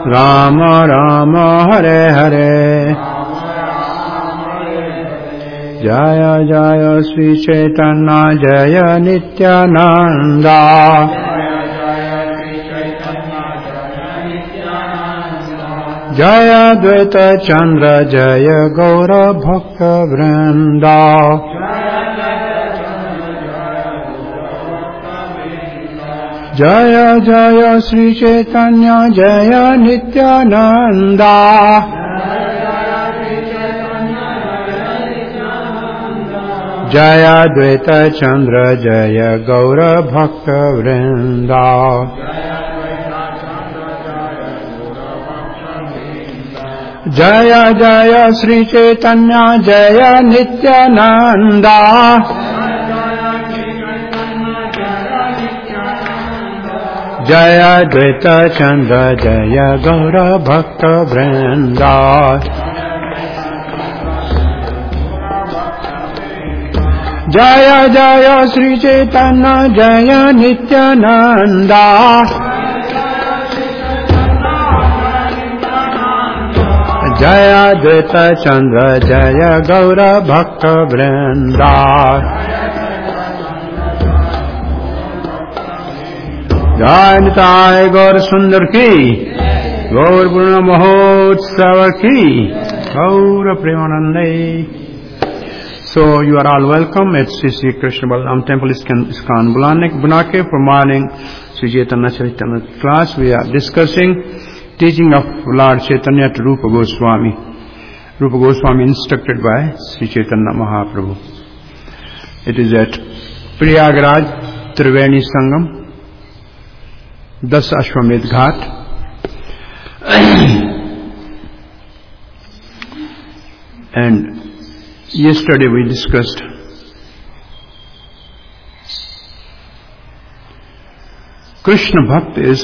Rama Rama Hare Hare Jaya Jaya Sri Chaitanya Jaya Nityananda Jaya Dvaita Chandra Jaya Gaura Bhakta Vrinda Jaya Jaya Sri Chaitanya Jaya Nityananda Jaya Dvaita Chandra Jaya Gaura Bhakta Vrinda Jaya Jaya Sri Chaitanya Jaya Nityananda Jaya Dvaita Chandra Jaya Gaura Bhakta Vrinda Jaya Jaya Sri Chaitanya Jaya Nityananda Jaya Dvaita Chandra Jaya Gaura Bhakta Vrinda Jai Nitai Gaur Sundar ki Gaur Purna Mahotsava ki Gaura Premanande. So you are all welcome at Sri Krishna Balaram Temple ISKCON Bunake for morning Sri Chaitanya Charitamrita class. We are discussing teaching of Lord Chaitanya to Rupa Goswami. Rupa Goswami instructed by Sri Chaitanya Mahaprabhu. It is at Prayagraj Triveni Sangam, Das Ashwamedh Ghat. And yesterday we discussed Krishna Bhakt is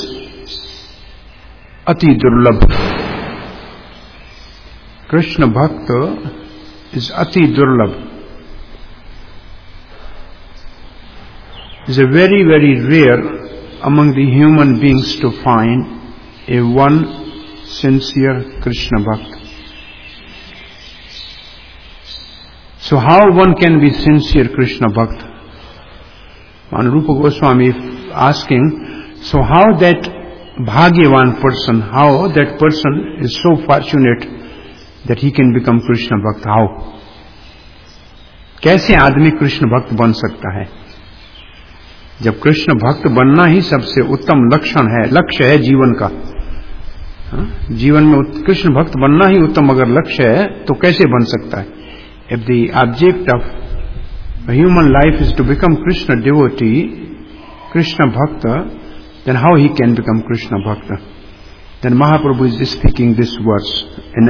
Ati Durlabh. Krishna Bhakta is Ati Durlabh. It is a very, very rare among the human beings to find a one sincere Krishna Bhakt. So how one can be sincere Krishna Bhakt? And Rupa Goswami asking, so how that Bhagyavan person, how that person is so fortunate that he can become Krishna Bhakt? How? कैसे आदमी कृष्ण भक्त बन सकता है? जब कृष्ण भक्त बनना ही सबसे उत्तम लक्षण है, लक्ष्य है जीवन का. जीवन में कृष्ण भक्त बनना ही उत्तम अगर लक्ष्य है तो कैसे बन सकता है? If the object of a human life is to become Krishna devotee, Krishna Bhakta, then how he can become Krishna Bhakta? Then Mahaprabhu is speaking this verse.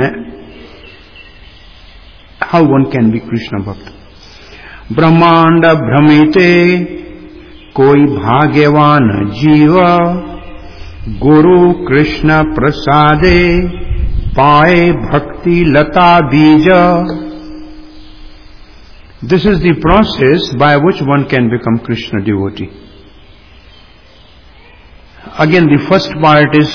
How one can be Krishna Bhakta? Brahmanda Brahmite Koi Bhagyavan Jiva Guru Krishna Prasade Pae Bhakti Lata Bija. This is the process by which one can become Krishna devotee. Again, the first part is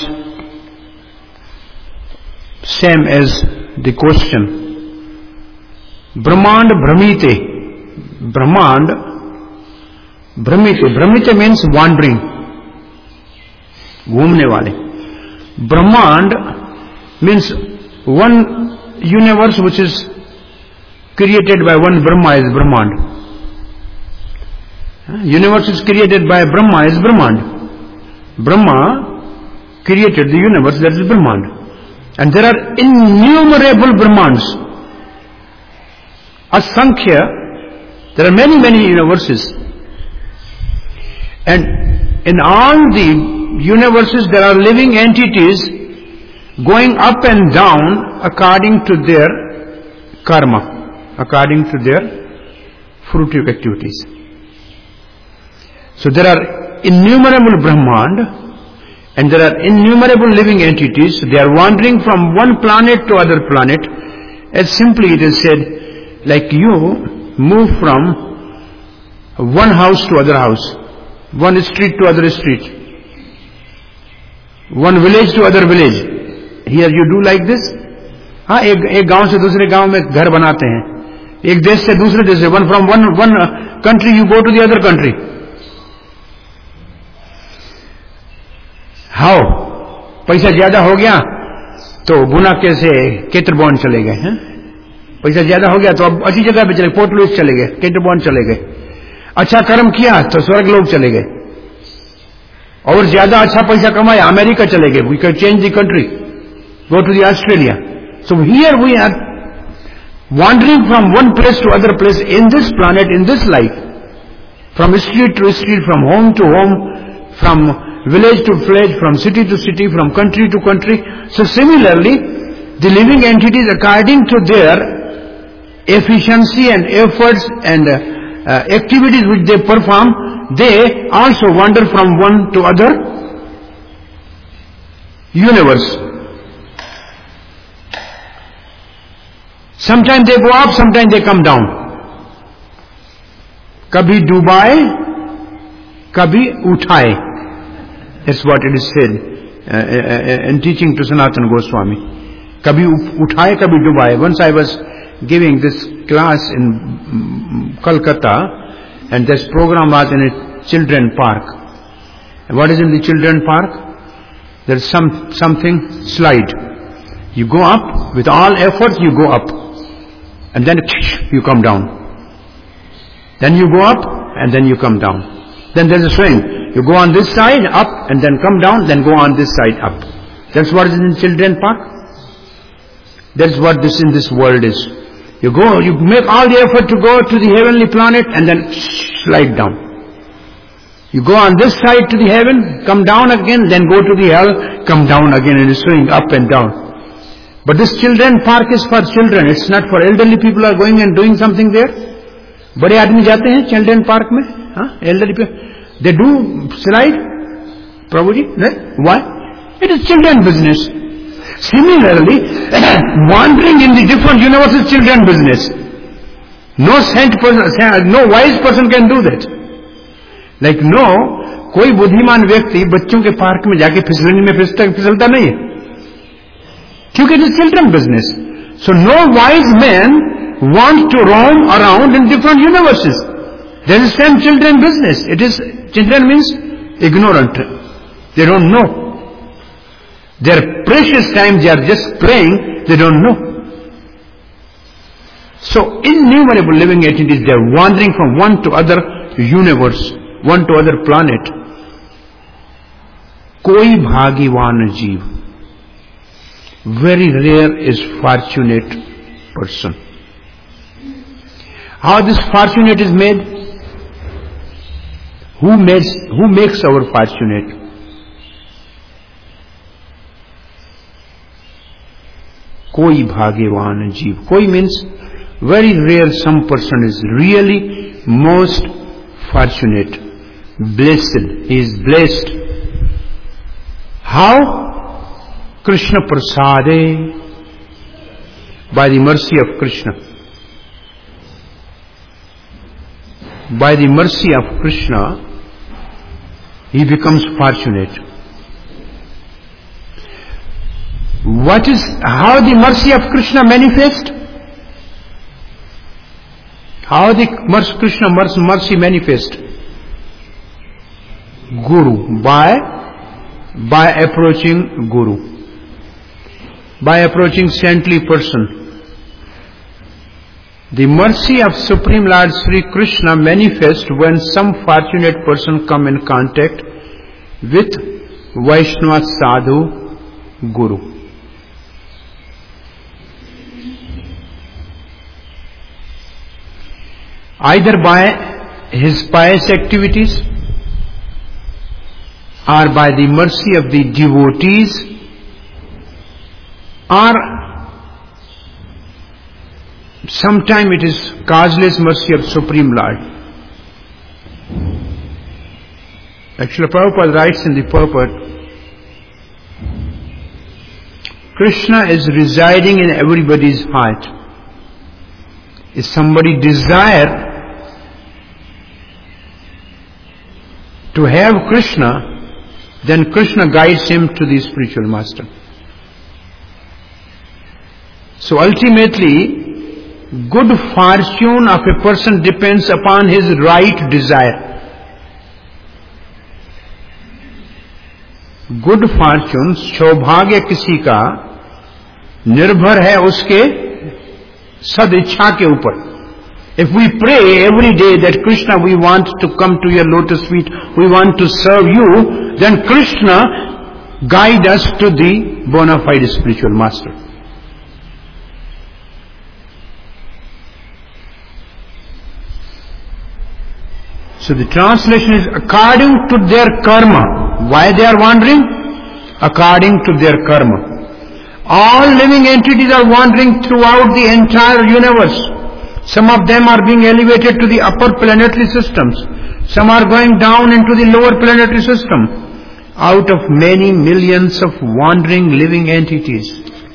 same as the question. Brahmand Brahmite. Brahmand Brahmite. Brahmite means wandering. घूमने वाले. Brahmand means one universe which is created by one Brahma is Brahmand. Universe is created by Brahma is Brahmand. Brahma created the universe, that is Brahmand. And there are innumerable Brahmands. Asankhya, there are many, many universes. And in all the universes there are living entities going up and down according to their karma, according to their fruitive activities. So there are innumerable Brahmand and there are innumerable living entities. They are wandering from one planet to other planet. As simply it is said, like you move from one house to other house, one street to other street, one village to other village. Here you do like this. हाँ, एक गांव से दूसरे गांव में घर बनाते हैं, एक देश से दूसरे देश से, one from one country you go to the other country. How? पैसा ज्यादा हो गया तो बुना के से केटरबॉन चले गए हैं. पैसा ज्यादा हो गया तो अब अच्छी जगह पे चले, पोर्ट लुइस चले गए, केटरबॉन चले गए. अच्छा कर्म किया तो स्वर्ग लोग चले गए. और ज्यादा अच्छा पैसा कमाया, अमेरिका चले गए. We can change the country, go to the Australia. So here we are wandering from one place to other place in this planet, in this life, from street to street, from home to home, from village to village, from city to city, from country to country. So similarly, the living entities, according to their efficiency and efforts and activities which they perform, they also wander from one to other universe. Sometimes they go up, sometimes they come down. कभी डुबाए, कभी उठाए. That's what it is said in teaching to Sanatana Goswami. कभी उठाए, कभी डुबाए. Once I was giving this class in Kolkata, and this program was in a children park. And what is in the children park? There is something slide. You go up with all efforts. You go up. And then you come down. Then you go up and then you come down. Then there's a swing. You go on this side up and then come down, then go on this side up. That's what is in children park. That's what this in this world is. You go, you make all the effort to go to the heavenly planet and then slide down. You go on this side to the heaven, come down again, then go to the hell, come down again, and swing up and down. But this children park is for children. It's not for elderly people are going and doing something there. बड़े आदमी जाते हैं children park में, हाँ, elderly people. They do slide, Prabhuji. Why? It is children business. Similarly, wandering in the different universes, children business. No saint person, no wise person can do that. Like no, कोई बुद्धिमान व्यक्ति बच्चों के park में जाके फिसलने में फिसलता नहीं है. क्योंकि it is children business. So no wise man wants to roam around in different universes. There is same children business. It is, children means ignorant. They don't know. Their precious time they are just playing, they don't know. So innumerable living entities, they are wandering from one to other universe, one to other planet. कोई भाग्यवान जीव, very rare is fortunate person. How this fortunate is made? Who makes our fortunate? कोई भाग्यवान जीव. कोई means very rare, some person is really most fortunate, blessed. He is blessed. How? Krishna Prasade, by the mercy of Krishna. By the mercy of Krishna, he becomes fortunate. How the mercy of Krishna manifest? How the Krishna mercy manifest? Guru, by approaching Guru. By approaching saintly person. The mercy of Supreme Lord Sri Krishna manifests when some fortunate person come in contact with Vaishnava Sadhu Guru. Either by his pious activities or by the mercy of the devotees, or sometime it is causeless mercy of Supreme Lord. Actually, Prabhupada writes in the purport, Krishna is residing in everybody's heart. If somebody desire to have Krishna, then Krishna guides him to the spiritual master. So ultimately, good fortune of a person depends upon his right desire. Good fortune, सौभाग्य किसी का निर्भर है उसके सदिच्छा के ऊपर. If we pray every day that Krishna, we want to come to your lotus feet, we want to serve you, then Krishna guide us to the bona fide spiritual master. So the translation is according to their karma. Why they are wandering? According to their karma. All living entities are wandering throughout the entire universe. Some of them are being elevated to the upper planetary systems. Some are going down into the lower planetary system. Out of many millions of wandering living entities,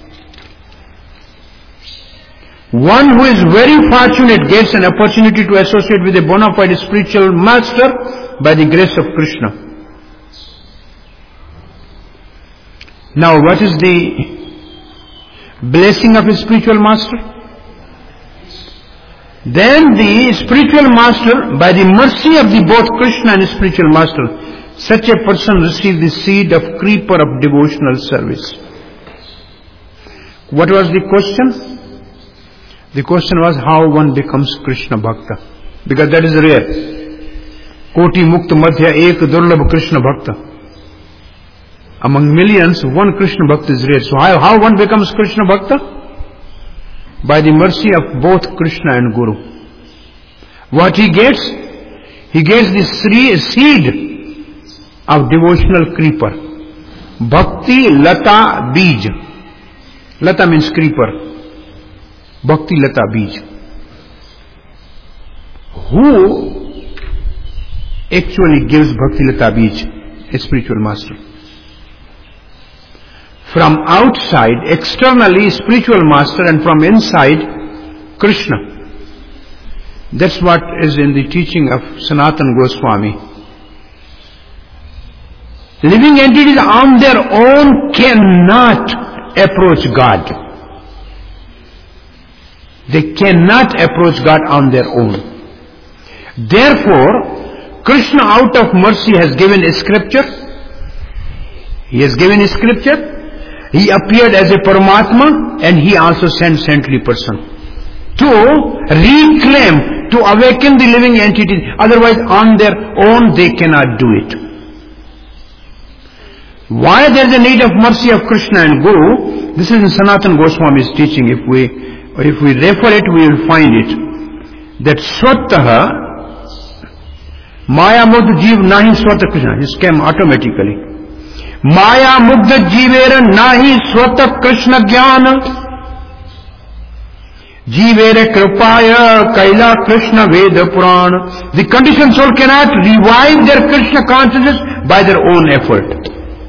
one who is very fortunate gets an opportunity to associate with a bona fide spiritual master by the grace of Krishna. Now, what is the blessing of a spiritual master? Then the spiritual master, by the mercy of the both Krishna and spiritual master, such a person receives the seed of creeper of devotional service. What was the question? The question was how one becomes Krishna Bhakta. Because that is rare. Koti Mukta Madhya Ek Durlabh Krishna Bhakta. Among millions, one Krishna Bhakta is rare. So how one becomes Krishna Bhakta? By the mercy of both Krishna and Guru. What he gets? He gets the seed of devotional creeper. Bhakti Lata Bij. Lata means creeper. Bhakti Lata Bij. Who actually gives Bhakti Lata Bij? A spiritual master. From outside, externally, spiritual master, and from inside, Krishna. That's what is in the teaching of Sanatana Goswami. Living entities on their own cannot approach God. They cannot approach God on their own. Therefore, Krishna out of mercy has given a scripture. He has given a scripture. He appeared as a Paramatma, and he also sent saintly person to reclaim, to awaken the living entities. Otherwise, on their own, they cannot do it. Why there is a need of mercy of Krishna and Guru? This is in Sanatana Goswami's teaching. If we refer it, we will find it. That Swataha, Maya Mudh Jeev Nahi Swata Krishna. This came automatically. Maya Mugdha Jeevera Nahi Swata Krishna Jnana. Jeevera Kripaya Kaila Krishna Veda Purana. The conditioned soul cannot revive their Krishna consciousness by their own effort.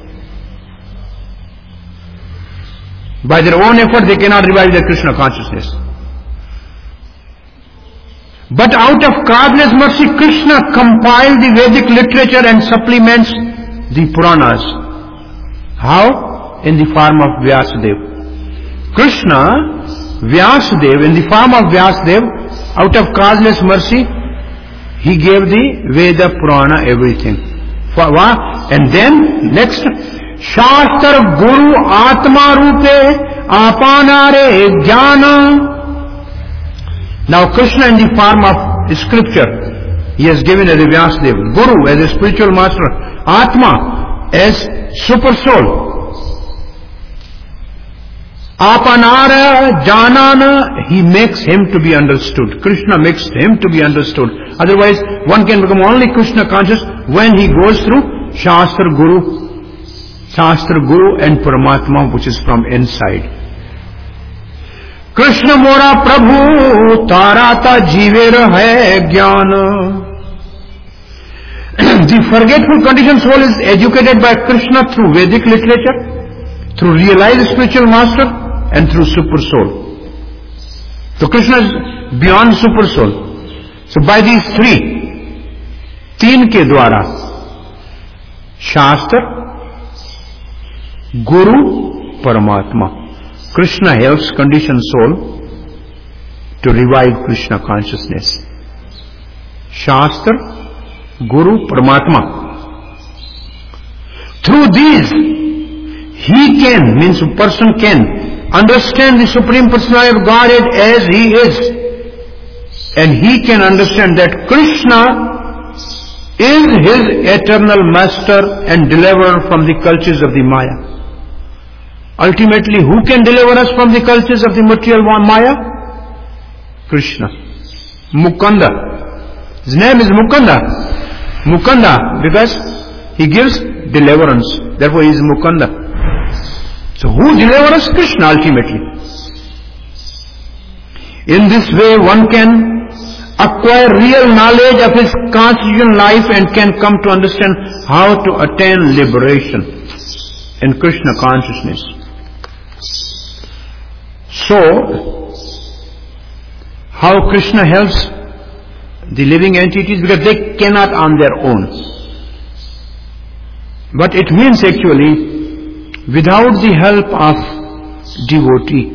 By their own effort, they cannot revive their Krishna consciousness. But out of causeless mercy, Krishna compiled the Vedic literature and supplements the Puranas. How? In the form of Vyasadeva. Krishna, Vyasadeva, in the form of Vyasadeva, out of causeless mercy, he gave the Veda, Purana, everything. And then, next, Shastra Guru Atma Rupe Apanare Jnana. Now Krishna in the form of scripture, he has given as a Vyasadeva. Guru as a spiritual master. Atma as super soul. Apanara Janana, he makes him to be understood. Krishna makes him to be understood. Otherwise, one can become only Krishna conscious when he goes through Shastra Guru and Paramatma, which is from inside. Krishna Mora Prabhu Tarata Jeevera Hai Jnana. The forgetful conditioned soul is educated by Krishna through Vedic literature, through realized spiritual master, and through super soul. So Krishna is beyond super soul. So by these तीन के द्वारा, शास्त्र, Guru, Paramatma. Krishna helps conditioned soul to revive Krishna consciousness. Shastra, Guru, Paramatma. Through these, he can, means a person can understand the Supreme Personality of Godhead as he is. And he can understand that Krishna is his eternal master and deliverer from the cultures of the Maya. Ultimately, who can deliver us from the cultures of the material Maya? Krishna. Mukunda. His name is Mukunda. Mukunda, because he gives deliverance. Therefore, he is Mukunda. So, who delivers us? Krishna, ultimately. In this way, one can acquire real knowledge of his constitutional life and can come to understand how to attain liberation in Krishna consciousness. So, how Krishna helps the living entities? Because they cannot on their own. But it means actually, without the help of devotee,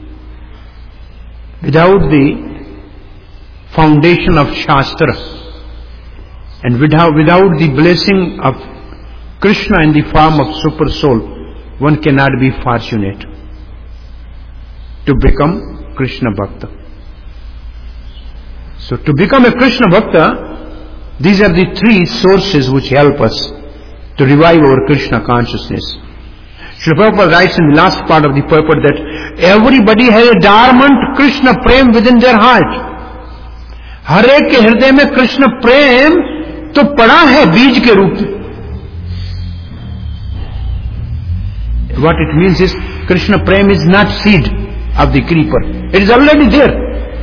without the foundation of Shastra, and without the blessing of Krishna in the form of Super Soul, one cannot be fortunate to become Krishna Bhakta. So to become a Krishna Bhakta, these are the three sources which help us to revive our Krishna consciousness. Srila Prabhupada writes in the last part of the purport that everybody has a dormant Krishna Prem within their heart. हर एक के हृदय में कृष्ण प्रेम तो पड़ा है बीज के रूप में. What it means is Krishna Prem is not seed of the creeper. It is already there.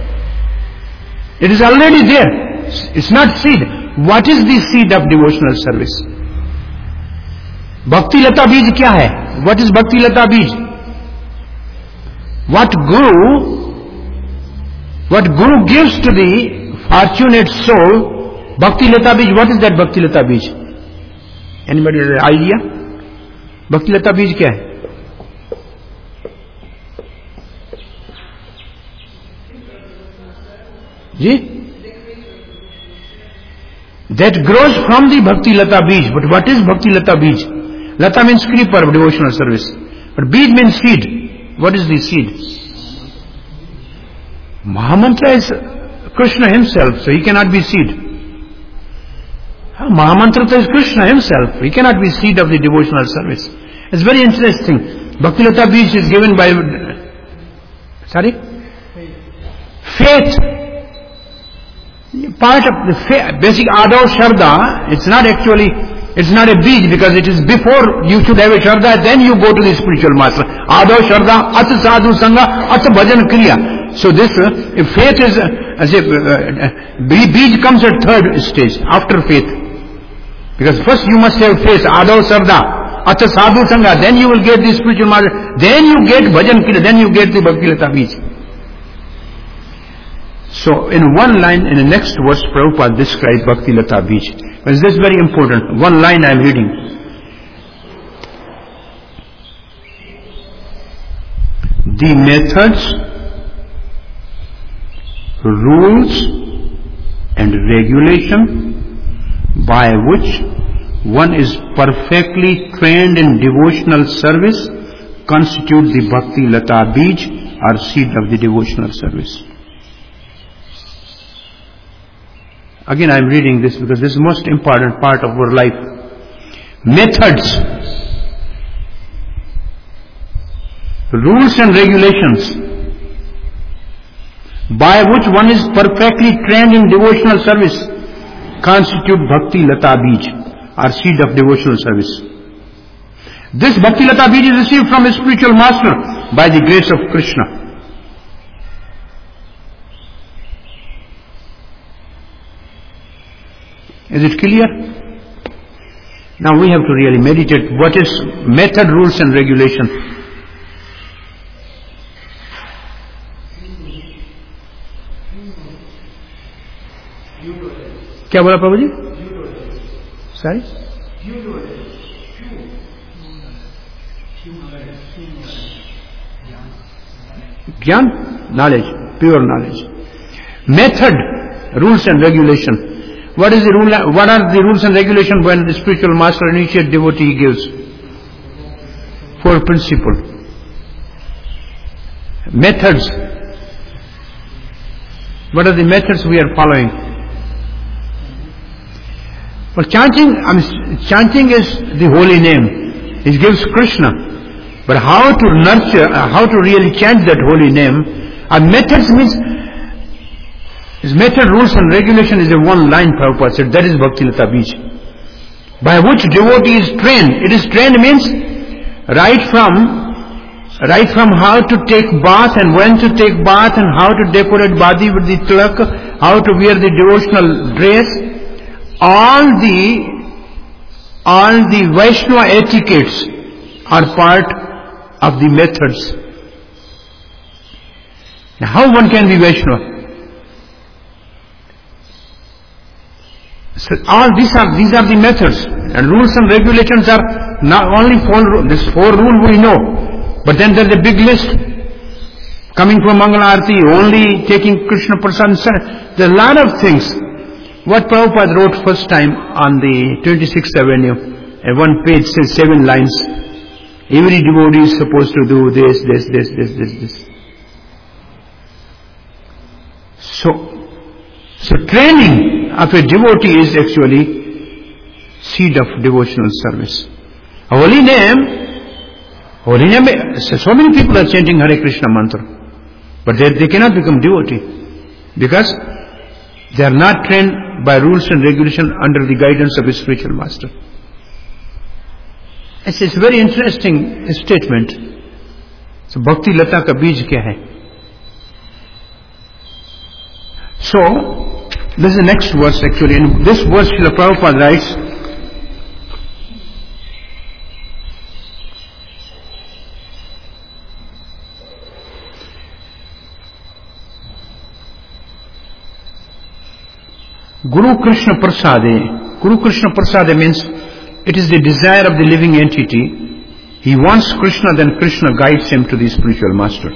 It is already there. It's not seed. What is the seed of devotional service? Bhakti Lata Bij kya hai? What is Bhakti Lata Bij? What Guru gives to the fortunate soul, Bhakti Lata Bij. What is that Bhakti Lata Bij? Anybody has an idea? Bhakti Lata Bij kya hai? That grows from the Bhakti Lata Bij. But what is Bhakti Lata Bij? Lata means creeper of devotional service. But Bij means seed. What is the seed? Mahamantra is Krishna himself, so he cannot be seed. Mahamantra is Krishna himself. He cannot be seed of the devotional service. It's very interesting. Bhakti Lata Bij is given by... Sorry? Faith. Part of the basic Adav Sharda, it's not a bij because it is before you should have a Sharda, then you go to the spiritual master. Adav Sharda, At Sadhu Sangha, At Bhajan Kriya. So this, if faith is, bij comes at third stage, after faith. Because first you must have faith, Adav Sharda, At Sadhu Sangha, then you will get the spiritual master, then you get Bhajan Kriya, then you get the Bhakti Lata Bij. So, in one line, in the next verse, Prabhupada describes Bhakti Lata Bij. But this is very important. One line I am reading. The methods, rules, and regulation by which one is perfectly trained in devotional service constitute the Bhakti Lata Bij, or seed of the devotional service. Again, I am reading this because this is the most important part of our life. Methods, rules and regulations by which one is perfectly trained in devotional service constitute Bhakti Lata Bij, or seed of devotional service. This Bhakti Lata Bij is received from a spiritual master by the grace of Krishna. Is it clear? Now we have to really meditate. What is method, rules and regulation? क्या बोला प्रभु जी? Sorry? Gyan, knowledge, pure knowledge. Method, rules and regulation. What are the rules and regulation when the spiritual master initiate devotee gives? 4 principles. Methods. What are the methods we are following? Well, chanting is the holy name. It gives Krishna. But how to nurture, how to really chant that holy name? Methods means, his method, rules and regulation is a one line Prabhupada said, that is Bhaktilata Bij. By which devotee is trained. It is trained means right from how to take bath and when to take bath and how to decorate body with the tilak, how to wear the devotional dress, all the Vaishnava etiquettes are part of the methods. Now, how one can be Vaishnava? So all these are the methods, and rules and regulations are not only 4 rules we know, but then there's a big list coming from Mangala Arati, only taking Krishna Prasad. There are a lot of things. What Prabhupada wrote first time on the 26th Avenue, and one page says 7 lines. Every devotee is supposed to do this. So training of a devotee is actually seed of devotional service. Holy name, so many people are chanting Hare Krishna mantra, but they cannot become devotee because they are not trained by rules and regulation under the guidance of a spiritual master. It's a very interesting statement. So Bhakti Lata ka beej kya hai? So this is the next verse actually. In this verse Srila Prabhupada writes, Guru Krishna Prasade. Guru Krishna Prasade means it is the desire of the living entity. He wants Krishna, then Krishna guides him to the spiritual master.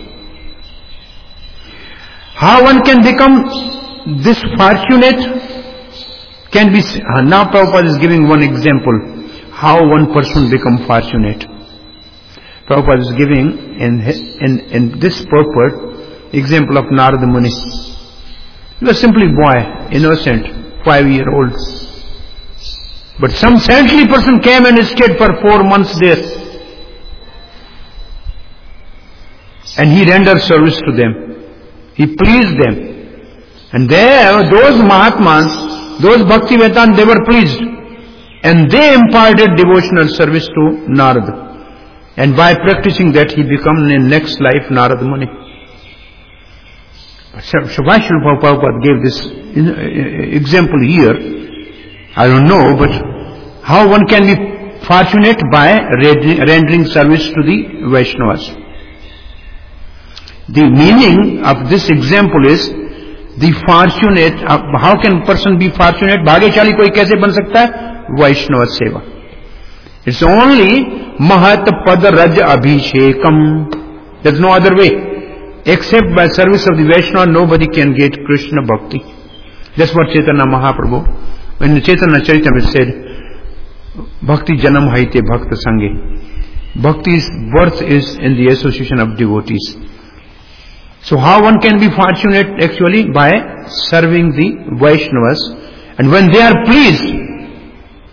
How one can become this fortunate can be... Now Prabhupada is giving one example. How one person become fortunate. Prabhupada is giving in this purport example of Narada Muni. He was simply boy, innocent, 5-year-old. But some saintly person came and stayed for 4 months there. And he rendered service to them. He pleased them. And there, those Mahatmas, those Bhakti Vedanta, they were pleased. And they imparted devotional service to Narada. And by practicing that, he became in next life Narada Muni. So why should Prabhupada give this example here? I don't know, but how one can be fortunate by rendering service to the Vaishnavas. The meaning of this example is the fortunate. How can person be fortunate? Bhagyashali koi kaise ban sakta hai? Vaishnava seva. It's only Mahat Pada Raj Abhishekam. There's no other way. Except by service of the Vaishnava, nobody can get Krishna Bhakti. That's what Chaitanya Mahaprabhu, when the Chaitanya Charitamrita said, Bhakti Janam Haite Bhakta Sange. Bhakti's birth is in the association of devotees. So how one can be fortunate actually? By serving the Vaishnavas. And when they are pleased,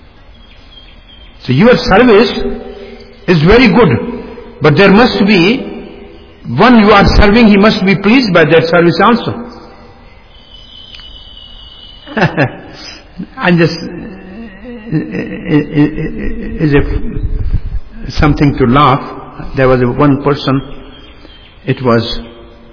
so your service is very good, but there must be one you are serving, he must be pleased by that service also. And just is if something to laugh. There was one person, it was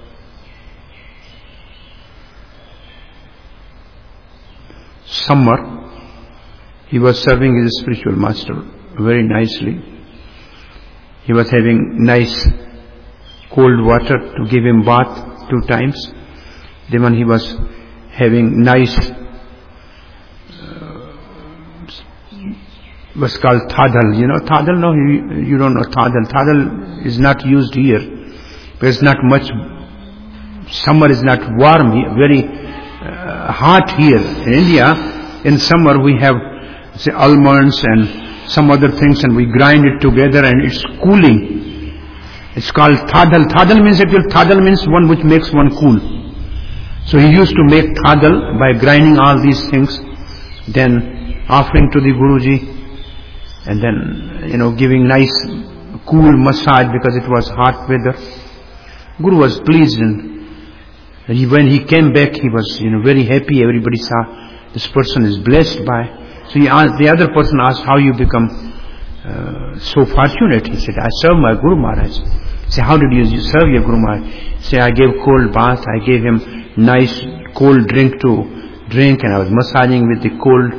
summer, he was serving his spiritual master very nicely. He was having nice cold water to give him bath 2 times. Then when he was having nice, was called thadal. You know thadal? No, you don't know thadal. Thadal is not used here because it's not much summer is not warm, very hot here. In India, in summer we have, say, almonds and some other things, and we grind it together and it's cooling. It's called thadal. Thadal means one which makes one cool. So he used to make thadal by grinding all these things, then offering to the Guruji, and then, giving nice cool massage because it was hot weather. Guru was pleased, and when he came back, he was, very happy. Everybody saw this person is blessed by. So the other person asked, how you become so fortunate? He said, I serve my Guru Maharaj. He said, how did you serve your Guru Maharaj? He said, I gave cold bath, I gave him nice cold drink to drink, and I was massaging with the cold,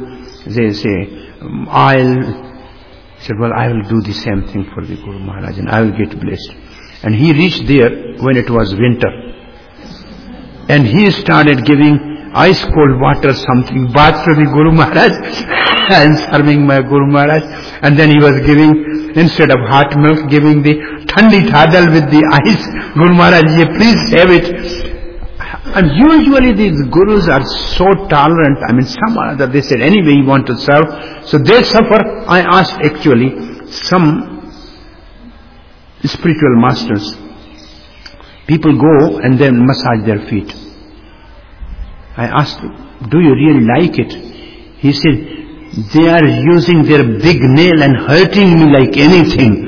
oil. He said, well, I will do the same thing for the Guru Maharaj, and I will get blessed. And he reached there when it was winter. And he started giving ice cold water, something, bath to the Guru Maharaj and serving my Guru Maharaj. And then he was giving, instead of hot milk, giving the thandi thadal with the ice. Guru Maharaj, please have it. And usually these gurus are so tolerant. Some other, they said, anyway you want to serve. So they suffer. I asked actually some spiritual masters. People go and then massage their feet. I asked, do you really like it? He said, they are using their big nail and hurting me like anything.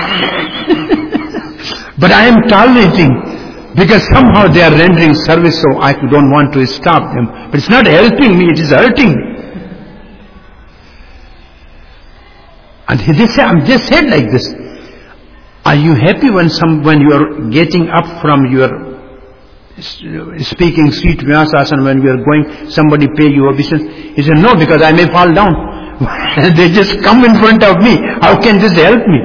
But I am tolerating, because somehow they are rendering service, so I don't want to stop them. But it's not helping me, it is hurting me. And I'm just said like this. Are you happy when you are getting up from your speaking sweet vyasasana, when you are going, somebody pay you obeisance? He said, no, because I may fall down. They just come in front of me. How can this help me?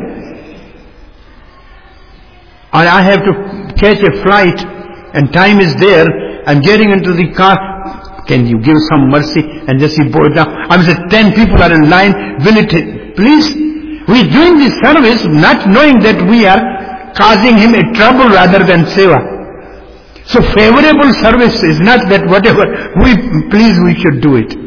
Or I have to catch a flight and time is there, I'm getting into the car, can you give some mercy and just you board down? I said, 10 people are in line, will it, please? We are doing this service not knowing that we are causing him a trouble rather than seva. So favorable service is not that whatever we should do it.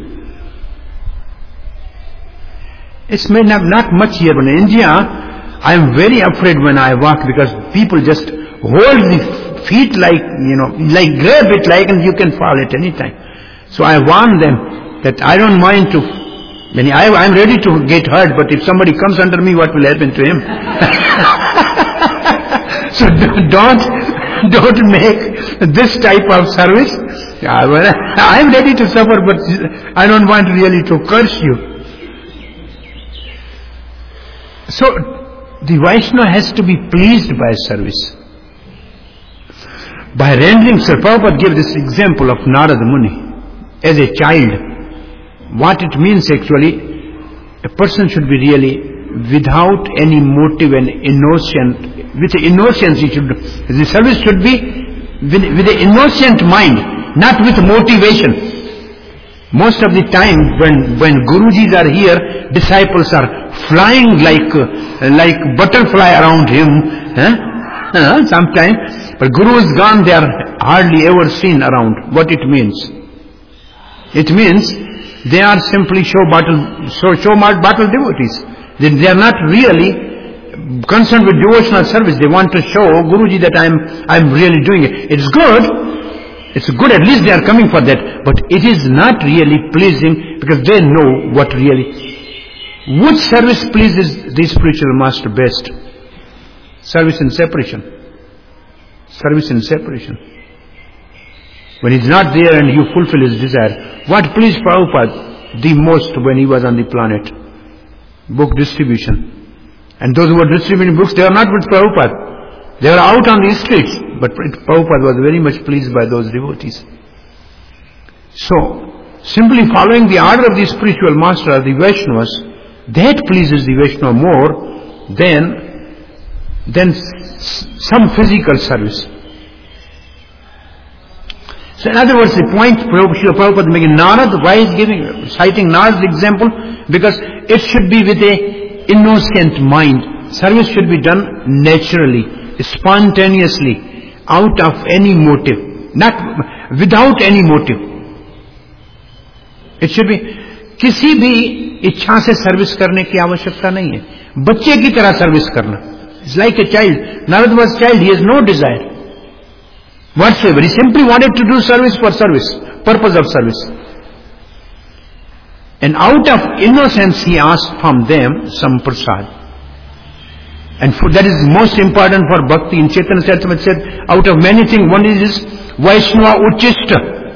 It's not much here, but in India, I am very afraid when I walk, because people just hold the feet like grab it and you can fall at any time. So I warn them that I don't mind I'm ready to get hurt, but if somebody comes under me, what will happen to him? So don't make this type of service. I'm ready to suffer, but I don't want really to curse you. So the Vaishnava has to be pleased by service. By rendering, Sir Prabhupada gave this example of Narada Muni as a child. What it means actually, a person should be really without any motive and innocent. With innocence, the service should be with an innocent mind, not with motivation. Most of the time when Gurujis are here, disciples are flying like butterfly around him. Sometimes, but Guru is gone, they are hardly ever seen around. What it means? It means they are simply show battle devotees. They are not really concerned with devotional service. They want to show Guruji that I'm really doing it. It's good. It's good, at least they are coming for that. But it is not really pleasing, because they know what really. Which service pleases the spiritual master best? Service in separation. Service in separation. When he's not there and you fulfill his desire. What pleased Prabhupada the most when he was on the planet? Book distribution. And those who were distributing books, they were not with Prabhupada. They were out on the streets. But Prabhupada was very much pleased by those devotees. So, simply following the order of the spiritual master, the Vaishnavas, that pleases the Vaishnava more than some physical service. So in other words, the point Srila Prabhupada is making, Narad, why is citing Narad's example? Because it should be with a innocent mind. Service should be done naturally, spontaneously, out of any motive. not without any motive. It should be किसी भी इच्छा से service करने की आवश्यकता नहीं है. बच्चे की तरह सर्विस करना. It's like a child. Narad was a child. He has no desire whatsoever. He simply wanted to do service for service, purpose of service. And out of innocence, he asked from them some prasad. And that is most important for bhakti. In Chaitanya Charitamrita it said, out of many things, one is this Vaishnava Uchishta.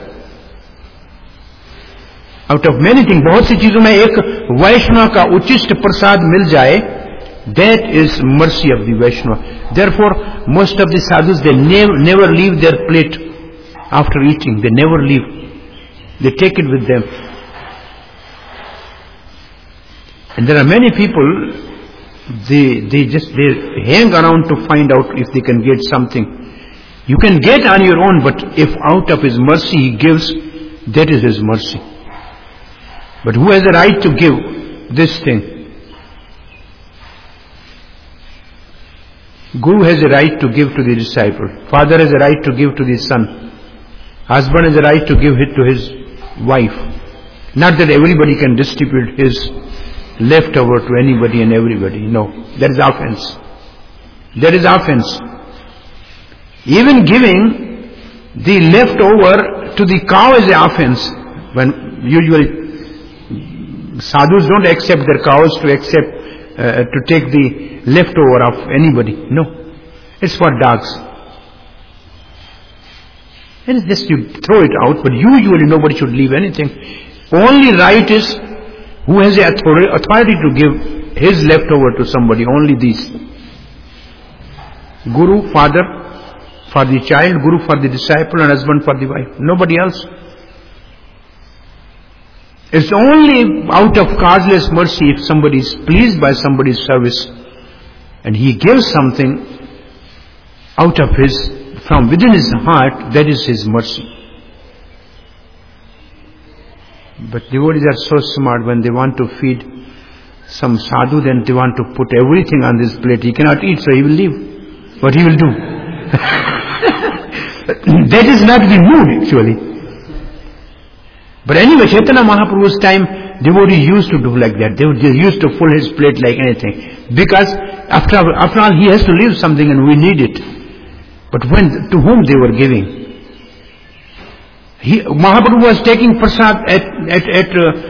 Out of many things, बहुत सी चीजों में एक वैष्णव का उचिष्ट प्रसाद मिल जाए, that is mercy of the Vaishnava. Therefore, most of the sadhus, they never leave their plate after eating. They never leave. They take it with them. And there are many people, they hang around to find out if they can get something. You can get on your own, but if out of His mercy He gives, that is His mercy. But who has the right to give this thing? Guru has a right to give to the disciple. Father has a right to give to the son. Husband has a right to give it to his wife. Not that everybody can distribute his leftover to anybody and everybody. No, that is offense. That is offense. Even giving the leftover to the cow is an offense. When usually sadhus don't accept their cows to take the leftover of anybody. No, it's for dogs. And it's just you throw it out, but usually nobody should leave anything. Only right is who has the authority to give his leftover to somebody. Only these. Guru, father for the child, Guru for the disciple, and husband for the wife. Nobody else. It's only out of causeless mercy if somebody is pleased by somebody's service and he gives something out of from within his heart, that is his mercy. But devotees are so smart, when they want to feed some sadhu, then they want to put everything on this plate. He cannot eat, so he will leave. What he will do? That is not the mood actually. But anyway, Chaitanya Mahaprabhu's time, devotees used to do like that. They used to fill his plate like anything. Because after all, he has to leave something and we need it. But to whom they were giving? Mahaprabhu was taking prasad at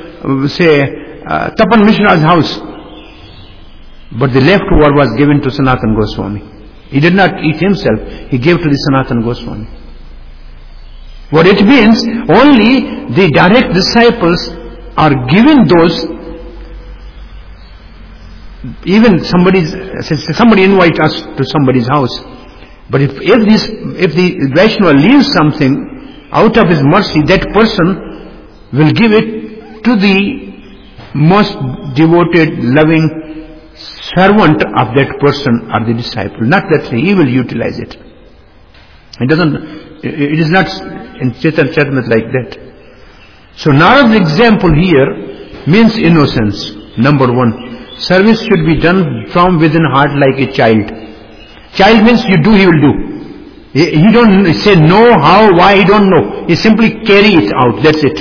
Tapan Mishra's house. But the leftover was given to Sanatana Goswami. He did not eat himself. He gave to the Sanatana Goswami. What it means, only the direct disciples are given those. Even somebody invite us to somebody's house. But if the Vaishnava leaves something out of his mercy, that person will give it to the most devoted, loving servant of that person or the disciple. Not that he will utilize it. It is not in Chaitanya Charitamrita like that. So Narad's example here means innocence. Number one, service should be done from within heart like a child. Child means you do, he will do. He don't say no, how, why, he don't know. He simply carry it out, that's it.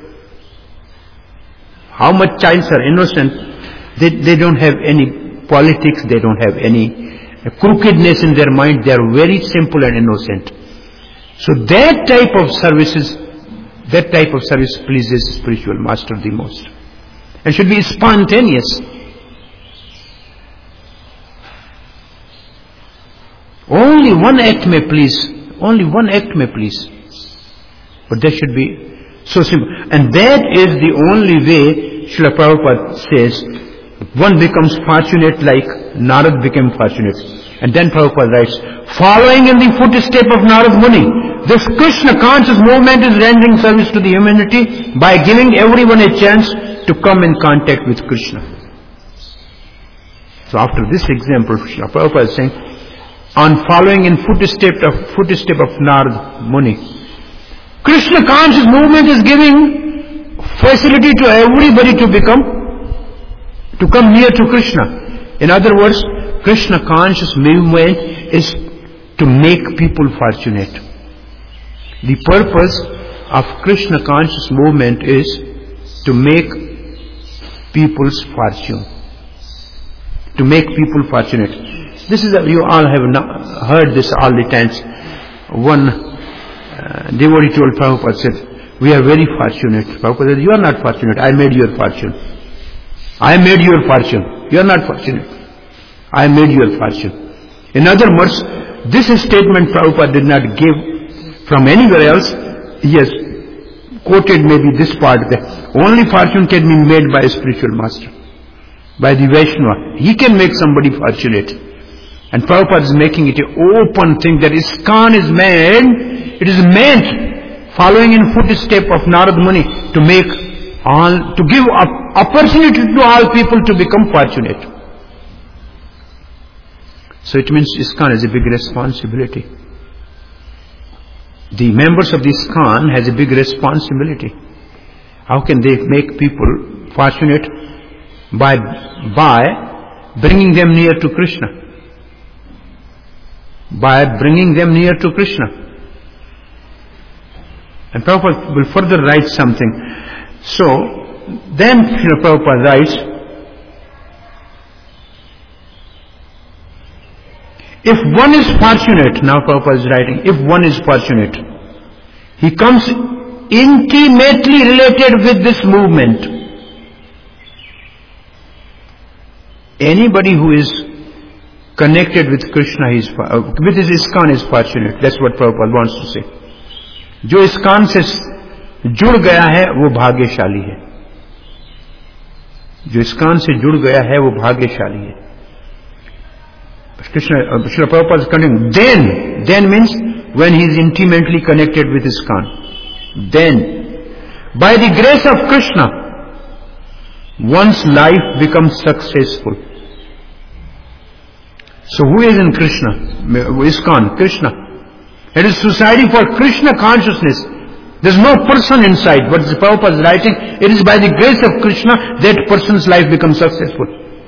How much childs are innocent? They don't have any politics, they don't have any crookedness in their mind, they are very simple and innocent. So that type of service pleases spiritual master the most. And should be spontaneous. Only one act may please. Only one act may please. But that should be so simple. And that is the only way, Srila Prabhupada says, one becomes fortunate like Narad became fortunate. And then Prabhupada writes, following in the footstep of Narad Muni, this Krishna conscious movement is rendering service to the humanity by giving everyone a chance to come in contact with Krishna. So after this example, Srila Prabhupada is saying, on following in footstep of Narad Muni, Krishna conscious movement is giving facility to everybody to come near to Krishna. In other words, Krishna conscious movement is to make people fortunate. The purpose of Krishna conscious movement is to make people's fortune. To make people fortunate. This is, you all have heard this all the times. One devotee told Prabhupada, said, we are very fortunate. Prabhupada said, you are not fortunate. I made your fortune. I made your fortune. You are not fortunate. I made your fortune. In other words, this statement Prabhupada did not give from anywhere else. He has quoted maybe this part, that only fortune can be made by a spiritual master, by the Vaishnava. He can make somebody fortunate. And Prabhupada is making it an open thing that ISKCON is made. It is meant, following in footstep of Narad Muni, to make all, to give opportunity to all people to become fortunate. So it means ISKCON has a big responsibility. The members of the ISKCON has a big responsibility. How can they make people fortunate? By bringing them near to Krishna. By bringing them near to Krishna. And Prabhupada will further write something. So, then Prabhupada writes, if one is fortunate, now Prabhupada is writing, if one is fortunate, he comes intimately related with this movement. Anybody who is connected with Krishna, with his ISKCON is fortunate. That's what Prabhupada wants to say. जो ISKCON से जुड़ गया है वो भाग्यशाली है. जो ISKCON से जुड़ गया है वो भाग्यशाली है. Krishna, Srila Prabhupada is continuing. Then means when he is intimately connected with ISKCON. Then, by the grace of Krishna, one's life becomes successful. So who is in Krishna? ISKCON, Krishna. It is society for Krishna consciousness. There is no person inside. What Prabhupada is writing, it is by the grace of Krishna that person's life becomes successful.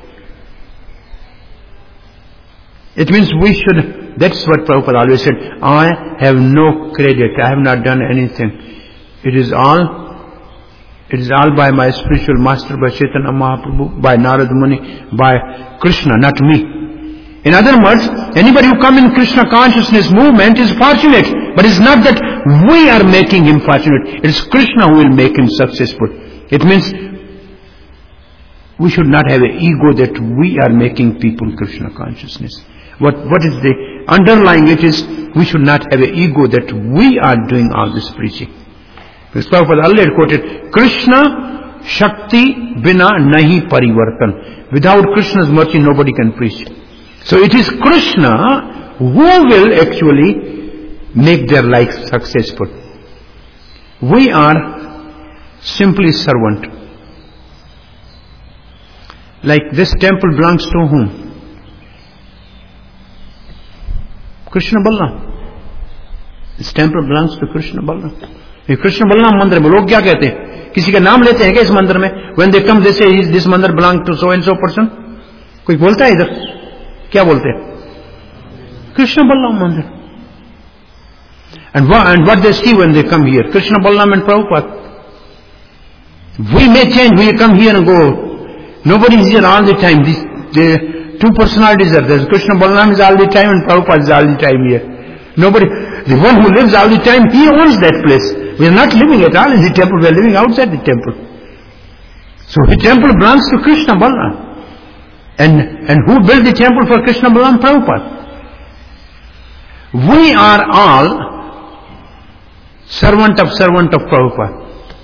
It means we should, that's what Prabhupada always said, I have no credit, I have not done anything. It is all by my spiritual master, by Chaitanya Mahaprabhu, by Narad Muni, by Krishna, not me. In other words, anybody who comes in Krishna consciousness movement is fortunate. But it's not that we are making him fortunate. It is Krishna who will make him successful. It means we should not have an ego that we are making people Krishna consciousness. What is the underlying it is, we should not have an ego that we are doing all this preaching. Because Prabhupada earlier quoted, Krishna Shakti Bina Nahi Parivartan. Without Krishna's mercy nobody can preach. So it is Krishna who will actually make their life successful. We are simply servant. Like this temple belongs to whom? Krishna Balram. This temple belongs to Krishna Balram. ये कृष्ण बलराम मंदिर में लोग क्या कहते हैं? किसी का नाम लेते हैं क्या इस मंदिर में? When they come, they say, this मंदिर belongs to so and so person. कोई बोलता है इधर? क्या बोलते हैं? कृष्ण बलराम मंदिर. And what they see when they come here? Krishna Balram and Prabhupada. We may change, we come here and go. Nobody is here all the time. The two personalities are there. Krishna Balram is all the time and Prabhupada is all the time here. Nobody, the one who lives all the time, he owns that place. We are not living at all in the temple, we are living outside the temple. So the temple belongs to Krishna Balram. And who built the temple for Krishna Balram? Prabhupada. We are all servant of Prabhupada.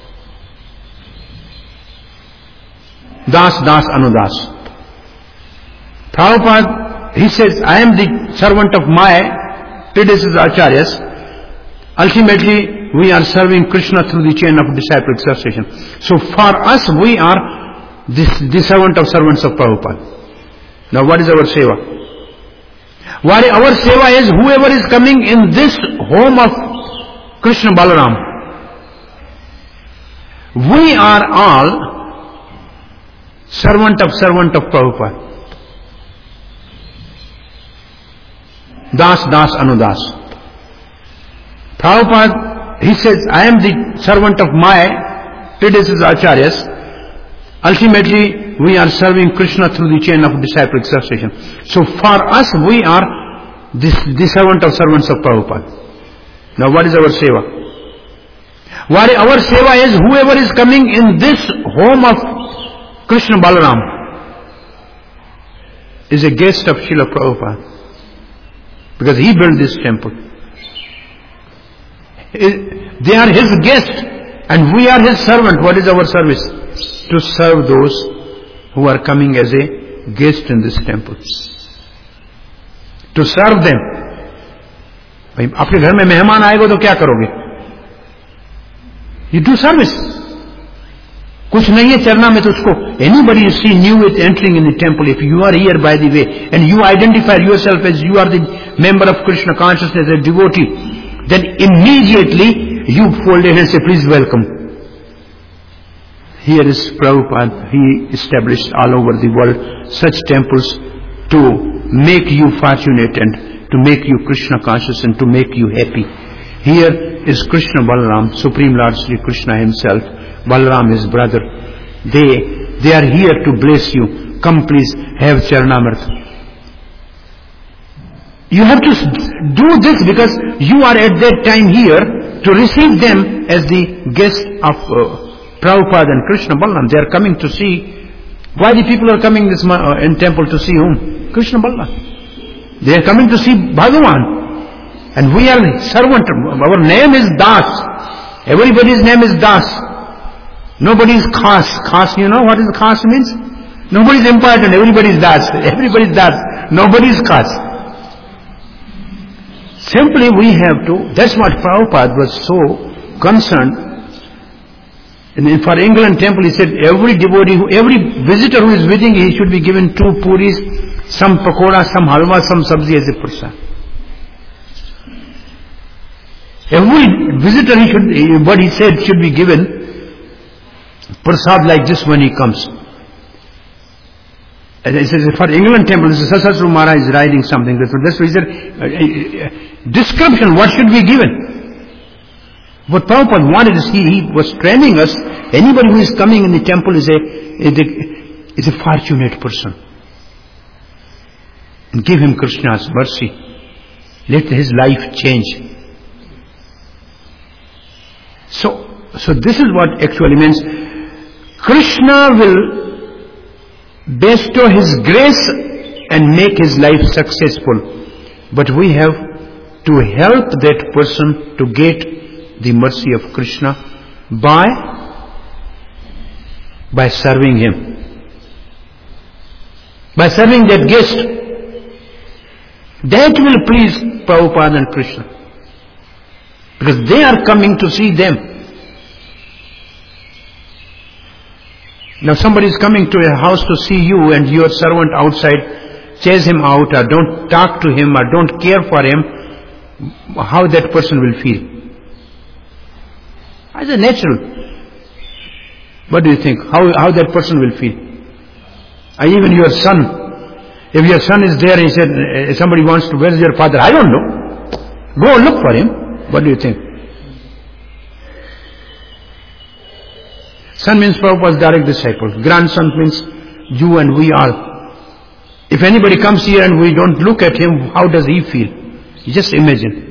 Das Anudas. Prabhupada, he says, I am the servant of my predecessors acharyas. Ultimately, we are serving Krishna through the chain of disciple succession. So for us, we are the servant of servants of Prabhupada. Now what is our seva? Our seva is whoever is coming in this home of Krishna Balaram. We are all servant of Prabhupada. Das Anudas. Prabhupada, he says, I am the servant of my predecessors Acharyas. Ultimately, we are serving Krishna through the chain of disciple succession. So for us, we are the servant of servants of Prabhupada. Now what is our seva? Our seva is whoever is coming in this home of Krishna Balaram is a guest of Srila Prabhupada. Because he built this temple. They are his guest and we are his servant. What is our service? To serve those who are coming as a guest in this temple. To serve them. भाई आपके घर में मेहमान आएगा तो क्या करोगे? You do service. कुछ नहीं है चरना में तो उसको anybody you see new with entering in the temple, if you are here by the way and you identify yourself as you are the member of Krishna consciousness, a devotee, then immediately you fold your hands and say, please welcome. Here is Prabhupada. He established all over the world such temples to make you fortunate and to make you Krishna conscious and to make you happy. Here is Krishna Balaram, Supreme Lord Sri Krishna himself. Balaram his brother. They are here to bless you. Come please have Charanamrita. You have to do this because you are at that time here to receive them as the guest of Prabhupada and Krishna Balaram. They are coming to see. Why the people are coming this in temple to see whom? Krishna Balaram. They are coming to see Bhagavan. And we are servant. Our name is Das. Everybody's name is Das. Nobody is Khas. Khas, you know what is Khas means? Nobody is important. Everybody is Das. Everybody is Das. Nobody is Khas. Simply we have to, that's what Prabhupada was so concerned. And for England temple he said every devotee, every visitor who is visiting, he should be given 2 puris, some pakoda, some halwa, some sabzi as a prasad. Every visitor he should, what he said should be given prasad like this when he comes. And he says for England temple, this is Sasasru Maharaj is writing something. That's reason description, what should be given? What Prabhupada wanted is he was training us. Anybody who is coming in the temple is a fortunate person. And give him Krishna's mercy. Let his life change. So this is what actually means. Krishna will bestow his grace and make his life successful. But we have to help that person to get the mercy of Krishna by serving him. By serving that guest. That will please Prabhupada and Krishna. Because they are coming to see them. Now somebody is coming to a house to see you and your servant outside, chase him out or don't talk to him or don't care for him, how that person will feel? As a natural. What do you think? How that person will feel? Or even your son. If your son is there and he said, somebody wants to, where's your father? I don't know. Go look for him. What do you think? Son means Prabhupada's direct disciple. Grandson means you and we all. If anybody comes here and we don't look at him, how does he feel? You just imagine.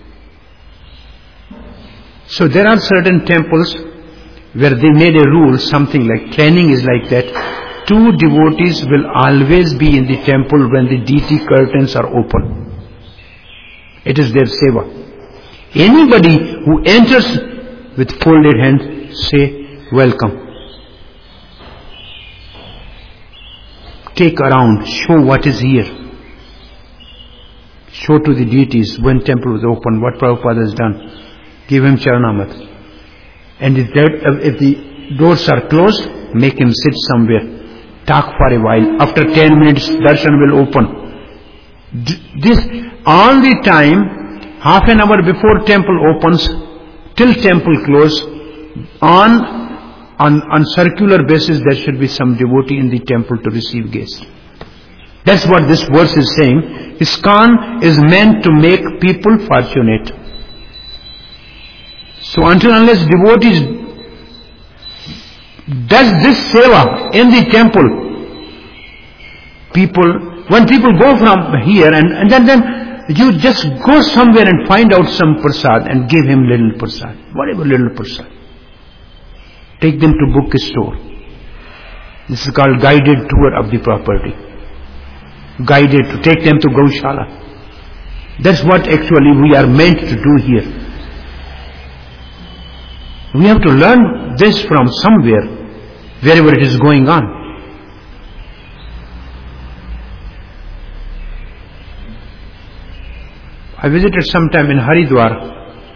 So there are certain temples where they made a rule, something like training is like that. 2 devotees will always be in the temple when the deity curtains are open. It is their seva. Anybody who enters with folded hands, say, welcome. Take around, show what is here. Show to the deities when temple was open, what Prabhupada has done. Give him Charanamrita. And if the doors are closed, make him sit somewhere. Talk for a while. After 10 minutes, darshan will open. This, all the time, half an hour before temple opens, till temple close, on circular basis there should be some devotee in the temple to receive guests. That's what this verse is saying. ISKCON is meant to make people fortunate. So until unless devotees does this seva in the temple, when people go from here and then you just go somewhere and find out some prasad and give him little prasad, whatever little prasad. Take them to bookstore. This is called guided tour of the property. Guided to take them to Gaushala. That's what actually we are meant to do here. We have to learn this from somewhere, wherever it is going on. I visited sometime in Haridwar.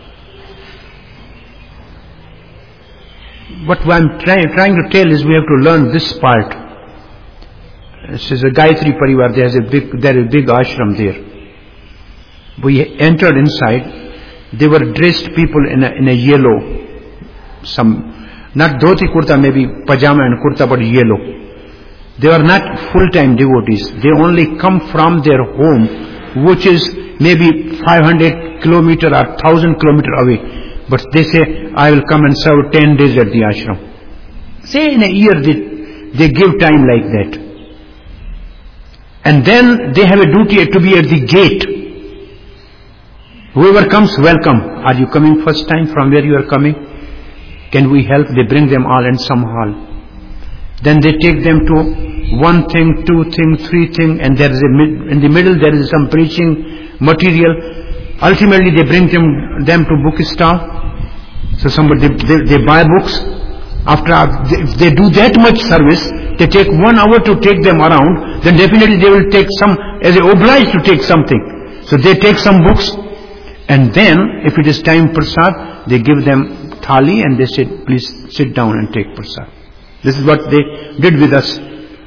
What I'm trying to tell is we have to learn this part. This is a Gayatri Parivar. There is a big ashram there. We entered inside. They were dressed people in a yellow. Not dhoti kurta, maybe pajama and kurta, but yellow. They are not full-time devotees. They only come from their home, which is maybe 500 kilometers or 1,000 kilometers away. But they say, I will come and serve 10 days at the ashram. Say in a year they give time like that. And then they have a duty to be at the gate. Whoever comes, welcome. Are you coming first time? From where you are coming? Can we help? They bring them all in some hall. Then they take them to one thing, two thing, three thing, and there is in the middle there is some preaching material. Ultimately they bring them to bookstore. So somebody they buy books. If they do that much service, they take 1 hour to take them around, then definitely they will take some, as they obliged to take something. So they take some books, and then if it is time prasad, they give them thali and they say, please sit down and take prasad. This is what they did with us.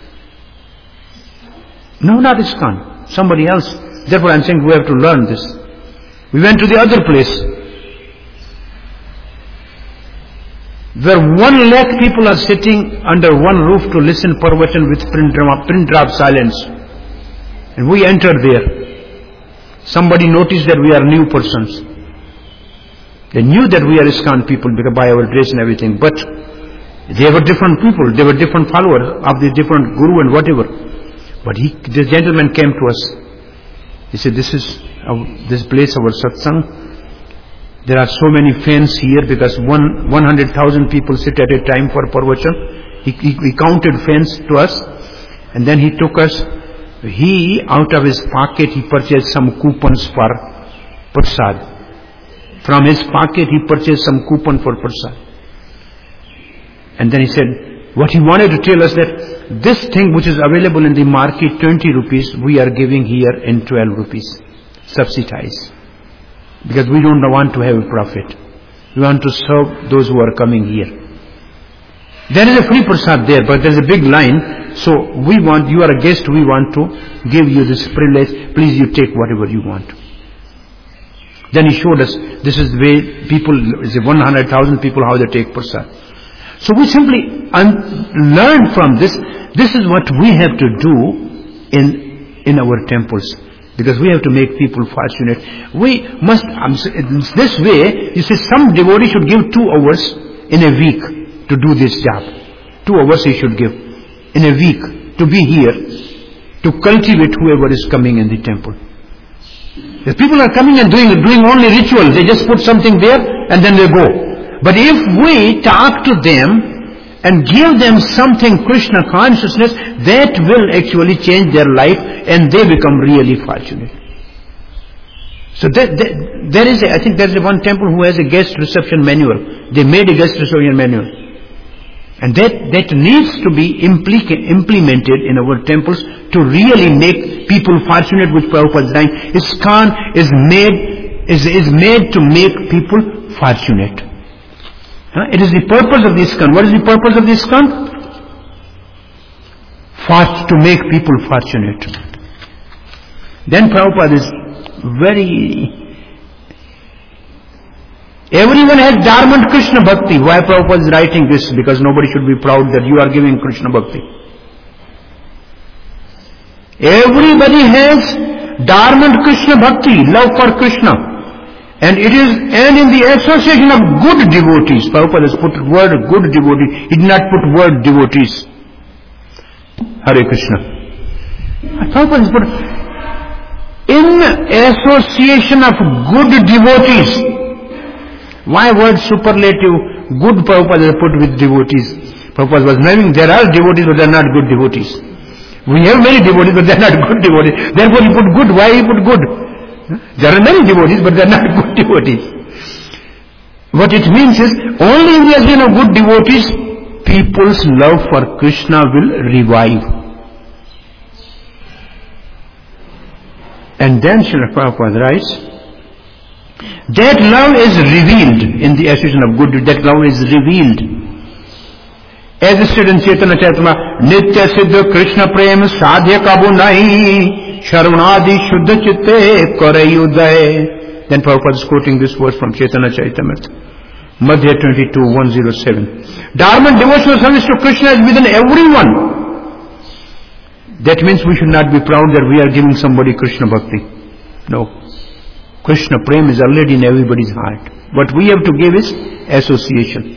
No, not ISKCON, somebody else. Therefore I am saying we have to learn this. We went to the other place where 1 lakh people are sitting under one roof to listen Parvachan with pin drop silence. And we entered there. Somebody noticed that we are new persons. They knew that we are ISKCON people because by our dress and everything. But they were different people. They were different followers of the different guru and whatever. But this gentleman came to us. He said, this place, our satsang. There are so many fans here because 100,000 people sit at a time for Parvachan. He counted fans to us. And then he took us. Out of his pocket, he purchased some coupons for prasad. From his pocket, he purchased some coupon for prasad. And then he said, what he wanted to tell us that this thing which is available in the market, 20 rupees, we are giving here in 12 rupees. Subsidize. Because we don't want to have a profit. We want to serve those who are coming here. There is a free prasad there, but there is a big line. So you are a guest, we want to give you this privilege. Please you take whatever you want. Then he showed us, this is the way people, 100,000 people, how they take prasad. So we simply learn from this. This is what we have to do in our temples. Because we have to make people fortunate. We must, this way, you see, some devotee should give 2 hours in a week to do this job. 2 hours he should give in a week to be here, to cultivate whoever is coming in the temple. If people are coming and doing only ritual, they just put something there and then they go. But if we talk to them and give them something Krishna consciousness, that will actually change their life and they become really fortunate. So there is I think there is one temple who has a guest reception manual. They made a guest reception manual. And that needs to be implemented in our temples to really make people fortunate with Prabhupada's line. ISKCON is made to make people fortunate. It is the purpose of the ISKCON. What is the purpose of the ISKCON? To make people fortunate. Then Prabhupada is everyone has dormant Krishna Bhakti. Why Prabhupada is writing this? Because nobody should be proud that you are giving Krishna Bhakti. Everybody has dormant Krishna Bhakti, love for Krishna. And in the association of good devotees. Prabhupada has put word good devotee. He did not put word devotees. Hare Krishna. Prabhupada has put in association of good devotees. Why word superlative? Good Prabhupada has put with devotees. Prabhupada was knowing there are devotees but they are not good devotees. We have many devotees but they are not good devotees. Therefore he put good. Why he put good? There are many devotees but they are not good devotees. What it means is, only in the association of good devotees, people's love for Krishna will revive. And then Srila Prabhupada writes, that love is revealed in the association of good, that love is revealed. As stated in Chaitanya Charitamrita, Nitya Siddha Krishna Prem Sadhya Kabu Nahi Sharanadi Shuddha Chitte Karai Uday. Then Prabhupada is quoting this verse from Chaitanya Charitamrita, Madhya 22:107. Dharma and devotional service to Krishna is within everyone. That means we should not be proud that we are giving somebody Krishna Bhakti. No. Krishna Prem is already in everybody's heart. What we have to give is association.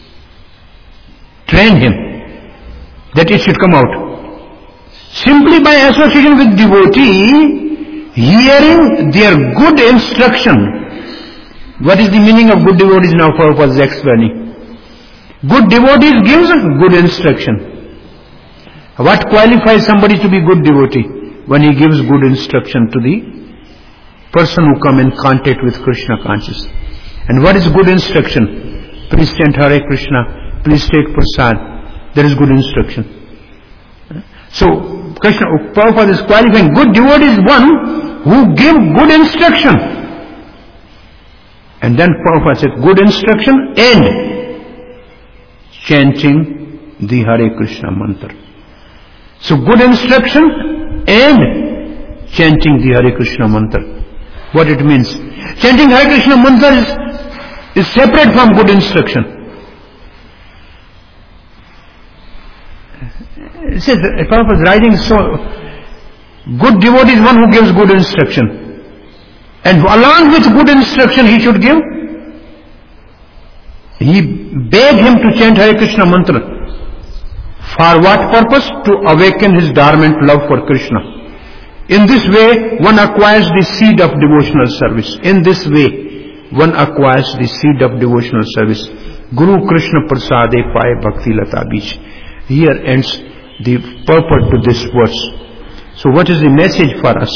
Train him that it should come out. Simply by association with devotee, hearing their good instruction. What is the meaning of good devotees now? Prabhupada is explaining. Good devotees gives good instruction. What qualifies somebody to be good devotee? When he gives good instruction to the person who come in contact with Krishna consciousness. And what is good instruction? Please chant Hare Krishna. Please take prasad. There is good instruction. So, Prabhupada is qualifying. Good devotee is one who give good instruction. And then Prabhupada said, good instruction and chanting the Hare Krishna mantra. So, good instruction and chanting the Hare Krishna mantra. What it means? Chanting Hare Krishna mantra is separate from good instruction. It says, Prabhupada is writing, so good devotee is one who gives good instruction. And along with good instruction he should give, he begged him to chant Hare Krishna mantra. For what purpose? To awaken his dormant love for Krishna. In this way, one acquires the seed of devotional service. In this way, one acquires the seed of devotional service. Guru Krishna Prasade Paye Bhakti Lata Beach. Here ends the purport to this verse. So what is the message for us?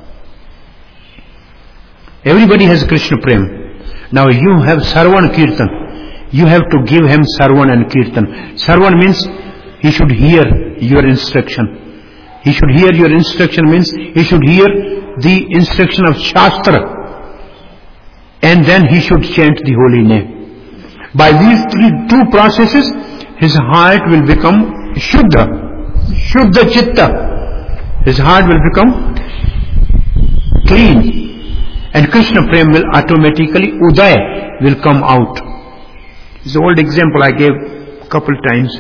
Everybody has Krishna Prem. Now you have Sarvan Kirtan. You have to give him Sarvan and Kirtan. Sarvan means he should hear your instruction. He should hear your instruction means he should hear the instruction of Shastra. And then he should chant the holy name. By these two processes, his heart will become Shuddha. Shuddha Chitta. His heart will become clean. And Krishna Prem will automatically, Uday will come out. It's an old example I gave a couple times.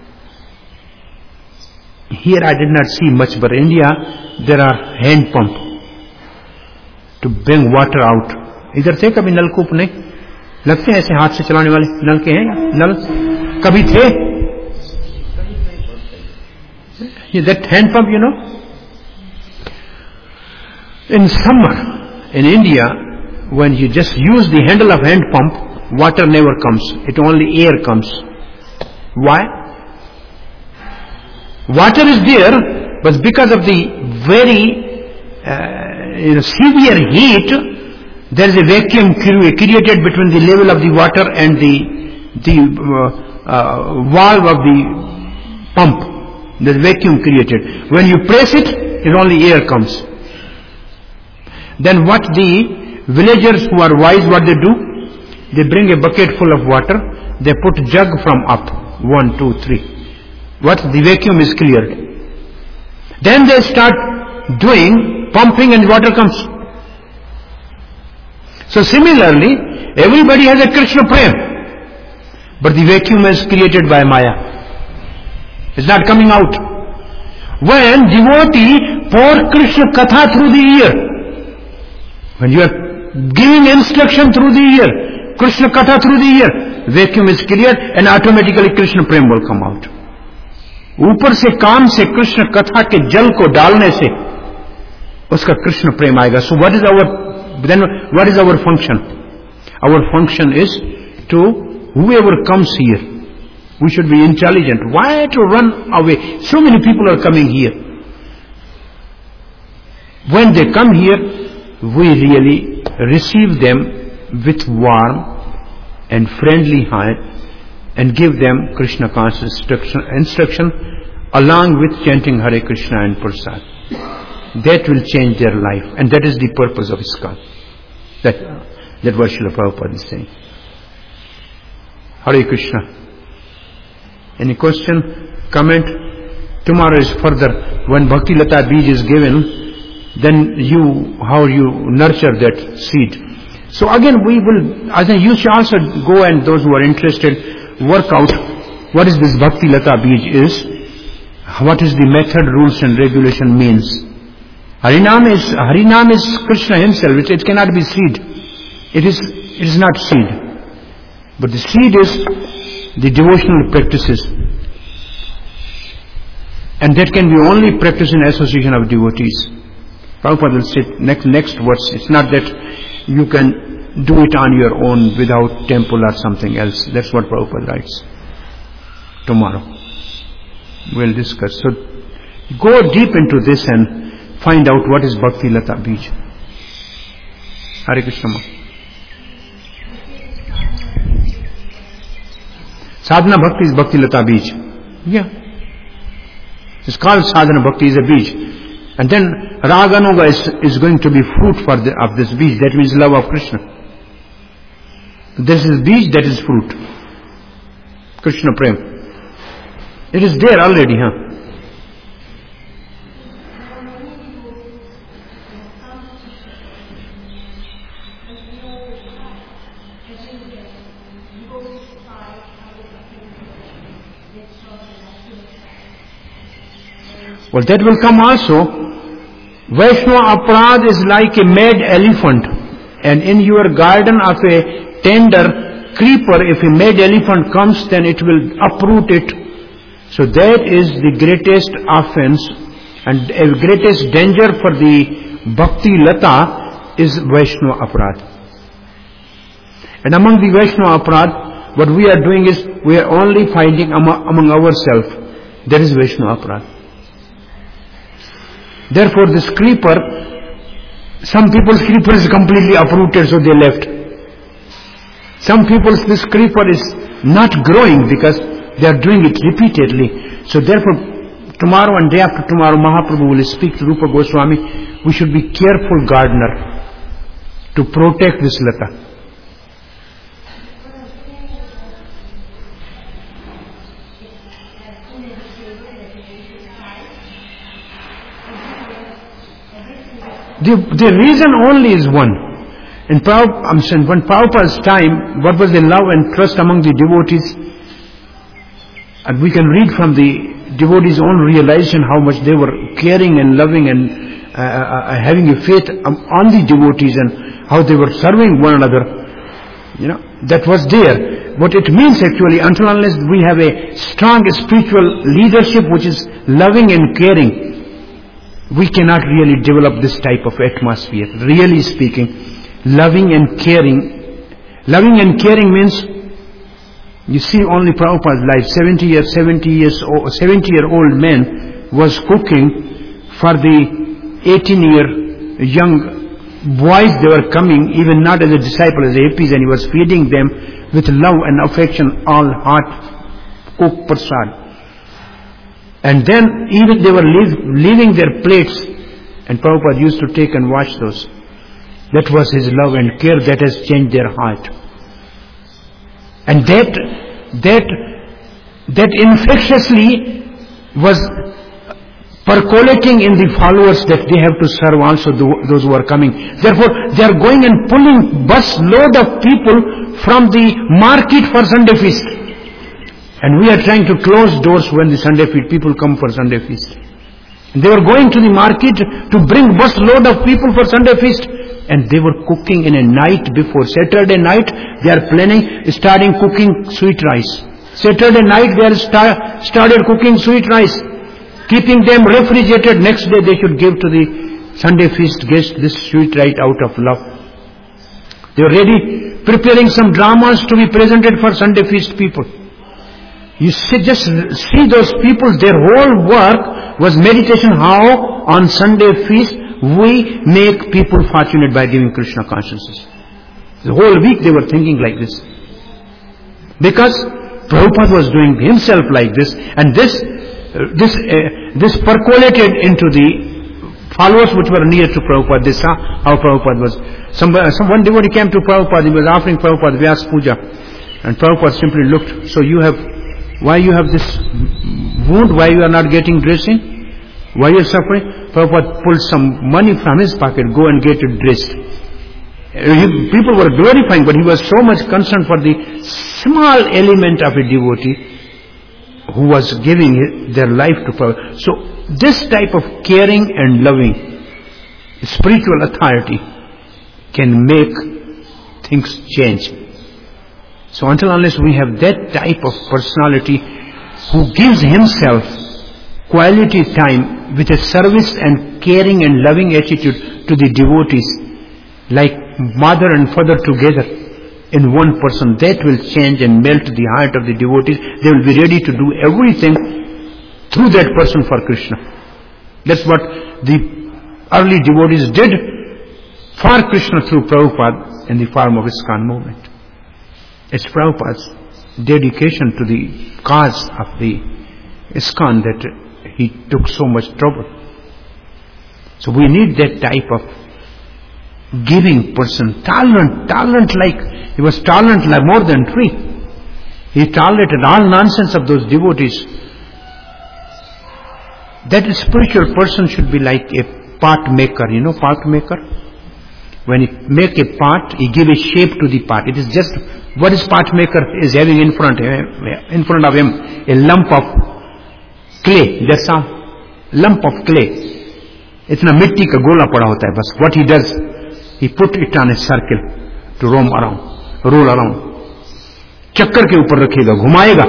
Here I did not see much, but in India there are hand pump to bring water out. इधर थे कभी नलकूप नहीं लगते हैं ऐसे हाथ से चलाने वाले नल के हैं नल कभी थे that hand pump, you know, in summer in India when you just use the handle of hand pump, water never comes, it only air comes. Why? Water is there, but because of the very severe heat, there is a vacuum created between the level of the water and the valve of the pump. There is vacuum created. When you press it, only air comes. Then what the villagers who are wise, what they do? They bring a bucket full of water, they put jug from up, 1, 2, 3. What? The vacuum is cleared. Then they start doing pumping and water comes. So similarly, everybody has a Krishna Prem, but the vacuum is created by Maya. It's not coming out. When devotee pour Krishna Katha through the ear, when you are giving instruction through the ear, Krishna Katha through the ear, vacuum is cleared and automatically Krishna Prem will come out. ऊपर से काम से कृष्ण कथा के जल को डालने से उसका कृष्ण प्रेम आएगा. So what is our function? Our function is to whoever comes here, we should be intelligent. Why to run away? So many people are coming here. When they come here, we really receive them with warm and friendly heart and give them Krishna conscious instruction along with chanting Hare Krishna and Prasad. That will change their life, and that is the purpose of ISKCON. That what Srila Prabhupada is saying. Hare Krishna. Any question, comment? Tomorrow is further. When Bhakti Lata Bij is given, then how you nurture that seed. So again we will, I think you should also go, and those who are interested, work out what is this Bhakti Lata Bij is, what is the method, rules and regulation means. Harinam is Krishna himself. It cannot be seed. It is not seed. But the seed is the devotional practices. And that can be only practiced in association of devotees. Prabhupada will say next verse. It's not that you can do it on your own without temple or something else. That's what Prabhupada writes. Tomorrow we'll discuss. So go deep into this and find out what is Bhakti Lata Bij. Hare Krishna. Sadhana Bhakti is Bhakti Lata Bij. Yeah. It's called Sadhana Bhakti is a Bij. And then Raganuga is going to be fruit of this Bij. That means love of Krishna. This is Bij, that is fruit. Krishna Prem. It is there already, huh? Well, that will come also. Vaishnava Aparad is like a mad elephant, and in your garden of a tender creeper, if a mad elephant comes, then it will uproot it. So that is the greatest offense and the greatest danger for the Bhakti Lata is Vaishnava Aparad. And among the Vaishnava Aparad, what we are doing is we are only finding among ourselves. That is Vaishnava Aparad. Therefore this creeper, some people's creeper is completely uprooted, so they left. Some people's this creeper is not growing because they are doing it repeatedly. So therefore tomorrow and day after tomorrow Mahaprabhu will speak to Rupa Goswami. We should be careful gardener to protect this lata. The reason only is one. When Prabhupada's time, what was the love and trust among the devotees? And we can read from the devotees' own realization how much they were caring and loving and having a faith on the devotees and how they were serving one another. That was there. What it means actually, until unless we have a strong spiritual leadership which is loving and caring, we cannot really develop this type of atmosphere. Really speaking, loving and caring. Loving and caring means, you see only Prabhupada's life, 70-year-old man was cooking for the 18-year young boys. They were coming, even not as a disciple, as APs, and he was feeding them with love and affection, all hot cooked prasad. And then even they were leaving their plates, and Prabhupada used to take and wash those. That was his love and care that has changed their heart. And that infectiously was percolating in the followers that they have to serve also those who are coming. Therefore, they are going and pulling bus load of people from the market for Sunday feast. And we are trying to close doors when the Sunday feast people come for Sunday feast. And they were going to the market to bring bus load of people for Sunday feast. and they were cooking in a night before. Saturday night, they are planning, starting cooking sweet rice. Saturday night, they are started cooking sweet rice, keeping them refrigerated. Next day, they should give to the Sunday feast guest this sweet rice out of love. They were ready, preparing some dramas to be presented for Sunday feast people. You see, just see those people, their whole work was meditation, how on Sunday feast we make people fortunate by giving Krishna consciousness. The whole week they were thinking like this. Because Prabhupada was doing himself like this, and this percolated into the followers which were near to Prabhupada. They saw how Prabhupada was. One devotee came to Prabhupada, he was offering Prabhupada Vyas Puja, and Prabhupada simply looked, so why you have this wound, why you are not getting dressing? Why you are suffering? Prabhupada pulled some money from his pocket, go and get it dressed. People were glorifying, but he was so much concerned for the small element of a devotee who was giving their life to Prabhupada. So this type of caring and loving spiritual authority can make things change. So unless we have that type of personality who gives himself quality time with a service and caring and loving attitude to the devotees, like mother and father together in one person, that will change and melt the heart of the devotees. They will be ready to do everything through that person for Krishna. That's what the early devotees did for Krishna through Prabhupada in the form of ISKCON movement. It's Prabhupada's dedication to the cause of the ISKCON that he took so much trouble. So we need that type of giving person, tolerant like, he was tolerant like more than tree. He tolerated all nonsense of those devotees. That spiritual person should be like a pot maker. You know pot maker? When he make a pot, he give a shape to the pot. It is just what is pot maker is having in front of him a lump of clay. That's a lump of clay. इतना मिट्टी का गोला पड़ा होता है बस. What he does, he put it on a circle to roll around. चक्कर के ऊपर रखेगा, घुमाएगा.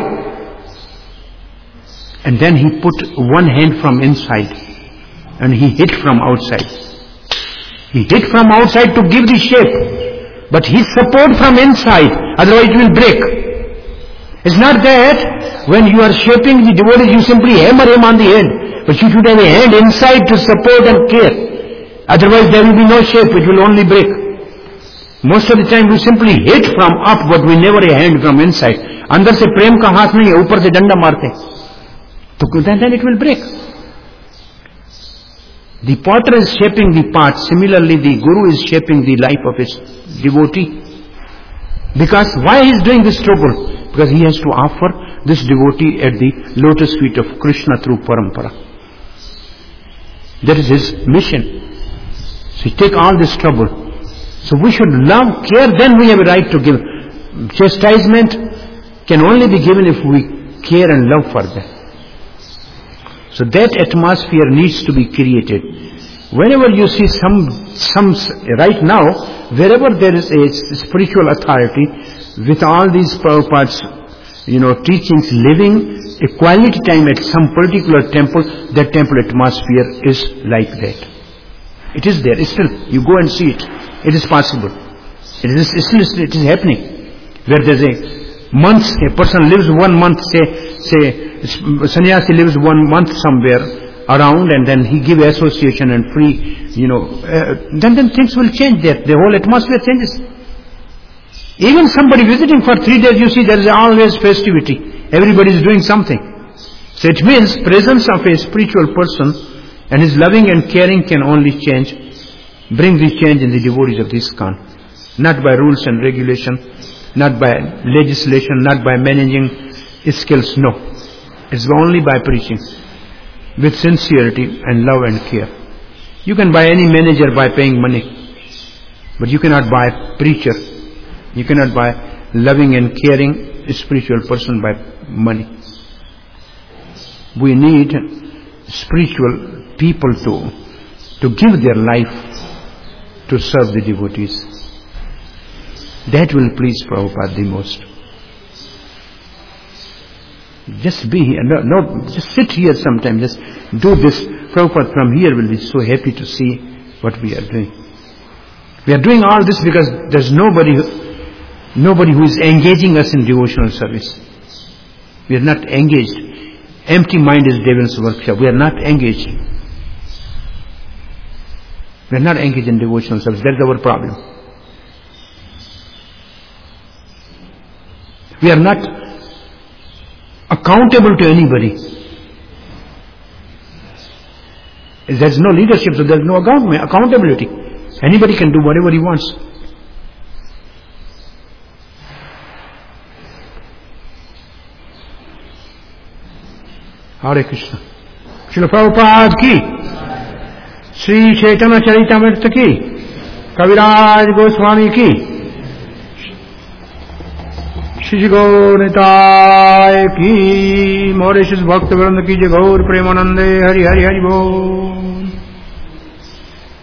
And then he put one hand from inside and he hit from outside. He hit from outside to give the shape, but he support from inside, otherwise it will break. It's not that when you are shaping the devotees, you simply hammer him on the head, but you should have a hand inside to support and care. Otherwise there will be no shape, it will only break. Most of the time we simply hit from up, but we never a hand from inside. अंदर से प्रेम का हाथ नहीं है, ऊपर से डंडा मारते, तो then it will break. The potter is shaping the pot. Similarly, the guru is shaping the life of his devotee. Because why he is doing this trouble? Because he has to offer this devotee at the lotus feet of Krishna through parampara. That is his mission. So he take all this trouble. So we should love, care, then we have a right to give. Chastisement can only be given if we care and love for them. So that atmosphere needs to be created. Whenever you see some right now, wherever there is a spiritual authority, with all these Prabhupada's, teachings, living a quality time at some particular temple, that temple atmosphere is like that. It is there. Still, you go and see it. It is possible. It is happening. Where there is a month, a person lives 1 month, say sannyasi lives 1 month somewhere around, and then he give association and free, then things will change there. The whole atmosphere changes. Even somebody visiting for 3 days, you see there is always festivity. Everybody is doing something. So it means presence of a spiritual person and his loving and caring can only bring the change in the devotees of this ISKCON. Not by rules and regulation, not by legislation, not by managing skills, no. It's only by preaching with sincerity and love and care. You can buy any manager by paying money, but you cannot buy a preacher. You cannot buy loving and caring spiritual person by money. We need spiritual people to give their life to serve the devotees. That will please Prabhupada the most. Just be here, just sit here sometime, just do this. Prabhupada from here will be so happy to see what we are doing. We are doing all this because there's nobody who is engaging us in devotional service. We are not engaged. Empty mind is devil's workshop. We are not engaged. We are not engaged in devotional service. That is our problem. We are not accountable to anybody. There is no leadership, so there is no accountability. Anybody can do whatever he wants. Hare Krishna. Srila Prabhupada ki, Sri Chaitanya Charitamrita ki, Kaviraj Goswami ki, Shri Gaur Nitai ki, Mauritius Bhakta Vranda ki, Gaur Premanande, Hari Hari Hari Bol.